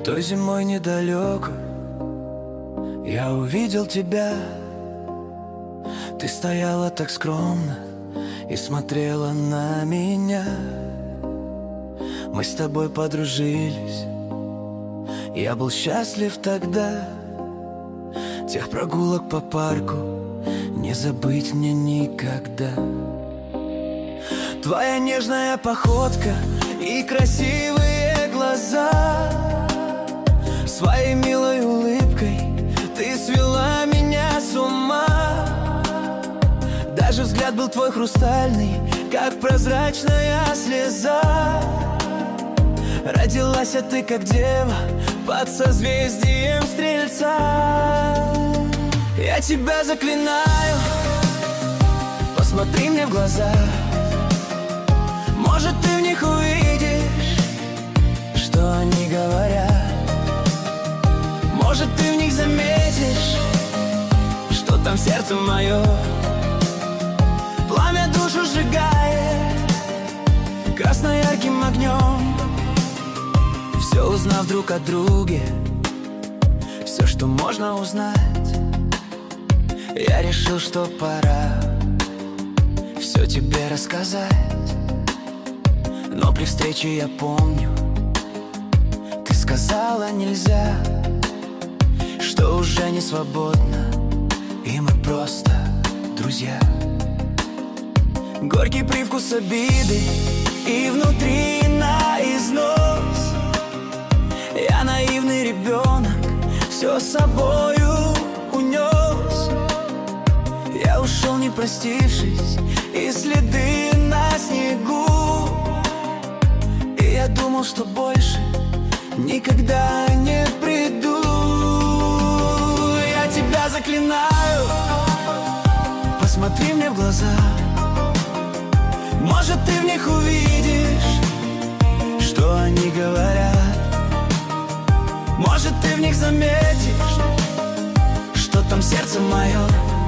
Той зимой недалеко я увидел тебя. Ты стояла так скромно и смотрела на меня. Мы с тобой подружились, я был счастлив тогда. Тех прогулок по парку не забыть мне никогда. Твоя нежная походка и красивые глаза, своей милой улыбкой ты свела меня с ума. Даже взгляд был твой хрустальный, как прозрачная слеза. Родилась ты как дева под созвездием Стрельца. Я тебя заклинаю, посмотри мне в глаза. Может, ты в них увидишь, что они говорят. Может, ты в них заметишь, что там сердце мое. Пламя душу сжигает красно-ярким огнем. Все узнав друг о друге, все, что можно узнать, я решил, что пора все тебе рассказать. Но при встрече я помню, ты сказала нельзя, что уже не свободно, и мы просто друзья. Горький привкус обиды и внутри на износ. Я наивный ребенок, все с собою унес. Я ушел не простившись, и следы на снегу. И я думал, что больше никогда не приду. Я тебя заклинаю, посмотри мне в глаза. Может, ты в них увидишь, что они говорят. Может, ты в них заметишь, что там сердце мое.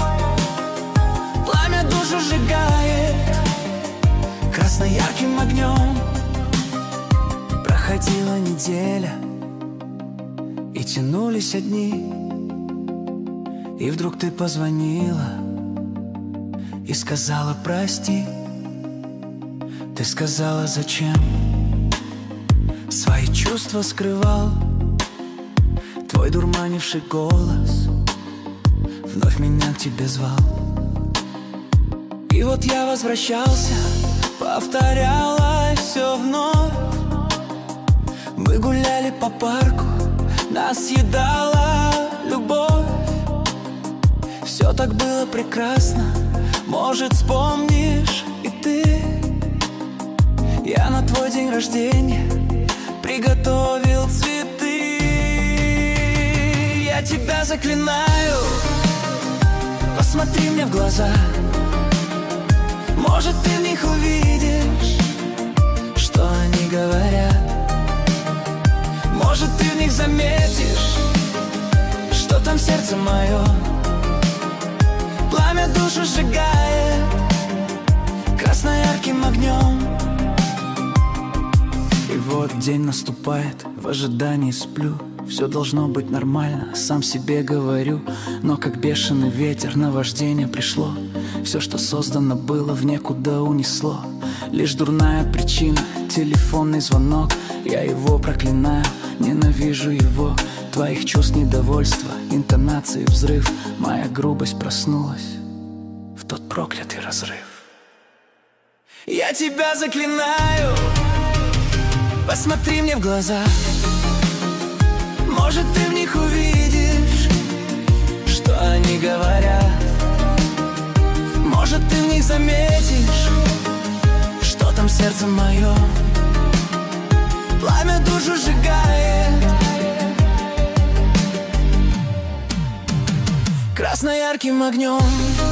Пламя душу сжигает красно-ярким огнем. Проходила неделя, и тянулись дни. И вдруг ты позвонила и сказала прости. Ты сказала, зачем свои чувства скрывал. Твой дурманивший голос вновь меня к тебе звал. И вот я возвращался, повторяла все вновь. Мы гуляли по парку, нас съедала любовь. Все так было прекрасно, может, вспомнишь и ты. Я на твой день рождения приготовил цветы. Я тебя заклинаю, посмотри мне в глаза. Может, ты в них увидишь, что они говорят. Может, ты в них заметишь, что там сердце мое. Пламя душу сжигает красно-ярким огнем. И вот день наступает, в ожидании сплю. Все должно быть нормально, сам себе говорю. Но как бешеный ветер наваждение пришло. Все, что создано было, в никуда унесло. Лишь дурная причина, телефонный звонок. Я его проклинаю, ненавижу его. Твоих чувств недовольства, интонации взрыв. Моя грубость проснулась в тот проклятый разрыв. Я тебя заклинаю, посмотри мне в глаза. Может, ты в них увидишь, что они говорят. Может, ты в них заметишь, что там сердце мое. Пламя душу сжигает красно-ярким огнем.